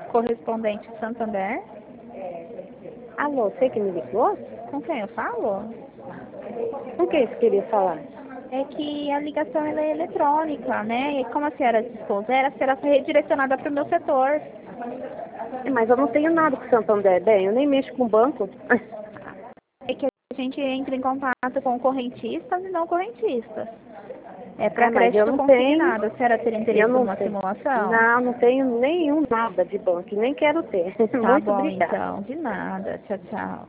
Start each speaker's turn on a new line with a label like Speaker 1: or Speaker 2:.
Speaker 1: correspondente Santander.
Speaker 2: Alô, você que me ligou?
Speaker 1: Com quem eu falo?
Speaker 2: Com quem você queria falar?
Speaker 1: É que a ligação ela é eletrônica, né? E como a senhora a senhora foi redirecionada para o meu setor.
Speaker 2: Mas eu não tenho nada com Santander, bem, eu nem mexo com banco.
Speaker 1: É que a gente entra em contato com correntistas e não correntistas. É para
Speaker 2: Mas eu
Speaker 1: crédito
Speaker 2: não tenho.
Speaker 1: consignado. A senhora teria
Speaker 2: Eu
Speaker 1: interesse
Speaker 2: não
Speaker 1: numa
Speaker 2: tenho.
Speaker 1: simulação?
Speaker 2: Não, não tenho nenhum nada de banco, nem quero ter.
Speaker 1: Tá
Speaker 2: Muito
Speaker 1: bom,
Speaker 2: obrigada.
Speaker 1: então. De nada. Tchau, tchau.